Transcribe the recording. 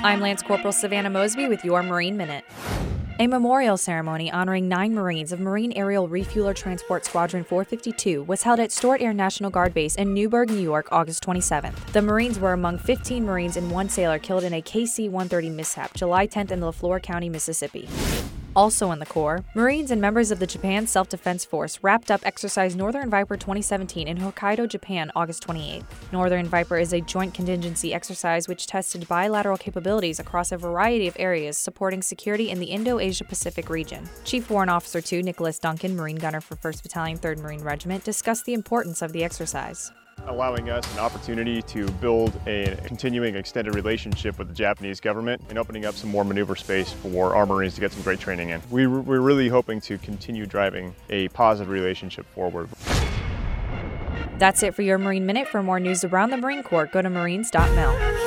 I'm Lance Corporal Savannah Mosby with your Marine Minute. A memorial ceremony honoring 9 Marines of Marine Aerial Refueler Transport Squadron 452 was held at Stewart Air National Guard Base in Newburgh, New York, August 27th. The Marines were among 15 Marines and 1 sailor killed in a KC-130 mishap July 10th in Leflore County, Mississippi. Also in the Corps, Marines and members of the Japan Self-Defense Force wrapped up Exercise Northern Viper 2017 in Hokkaido, Japan, August 28th. Northern Viper is a joint contingency exercise which tested bilateral capabilities across a variety of areas supporting security in the Indo-Asia-Pacific region. Chief Warrant Officer 2 Nicholas Duncan, Marine Gunner for 1st Battalion, 3rd Marine Regiment, discussed the importance of the exercise. Allowing us an opportunity to build a continuing extended relationship with the Japanese government and opening up some more maneuver space for our Marines to get some great training in. We're really hoping to continue driving a positive relationship forward. That's it for your Marine Minute. For more news around the Marine Corps, go to marines.mil.